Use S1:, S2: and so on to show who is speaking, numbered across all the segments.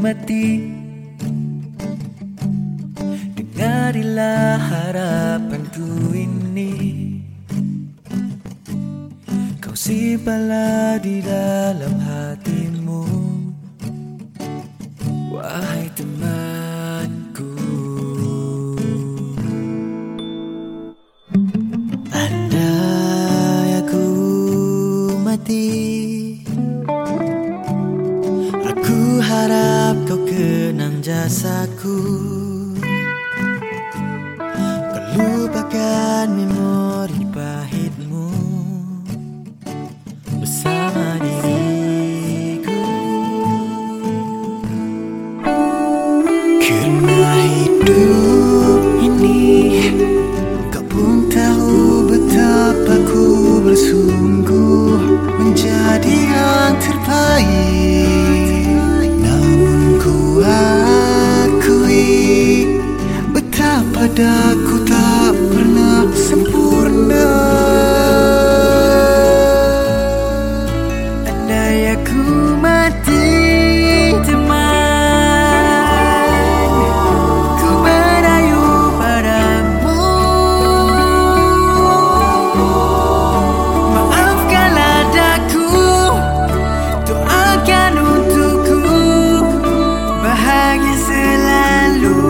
S1: mati, dengarilah harapanku ini. Kau simpanlah di dalam hatimu, wahai temanku. Andai aku mati, aku harap kau kenang jasaku. Kau lupakan memori pahitmu bersama diriku. Kerana hidup ini kau pun tahu betapa ku bersungguh menjadi yang terbaik. Namun ku akui betapa daku tak pernah sempurna. Andai aku mati, teman, ku merayu padamu. Maafkanlah daku, doakan untukku bahagia selalu,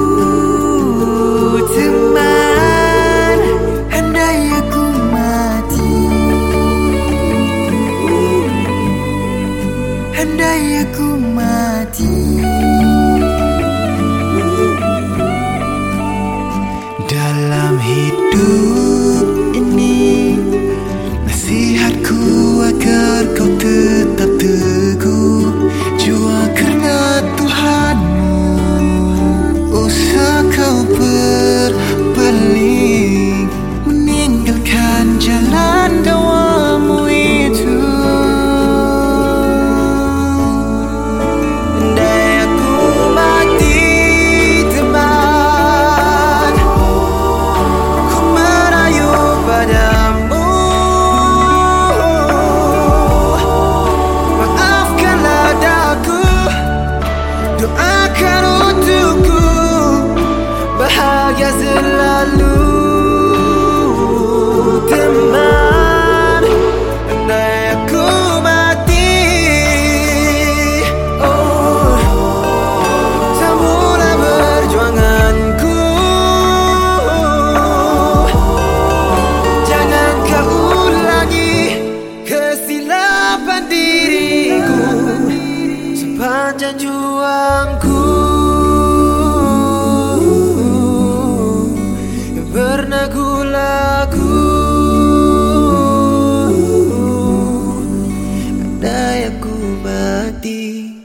S1: teman. Andai aku mati, andai aku mati. Dalam hidup ini nasihatku agar kau tetap teguh, jua kerana Tuhanmu. Usah kau berpaling, meninggalkan jalan dawamu itu. Andai aku mati, teman, ku merayu padamu. Maafkanlah daku, doakan untukku bahagia selalu, teman. Andai aku mati, oh, sambunglah perjuanganku. Jangan kau ulangi kesilapan diriku sepanjang juangku. Pernah ku laku, andai aku mati.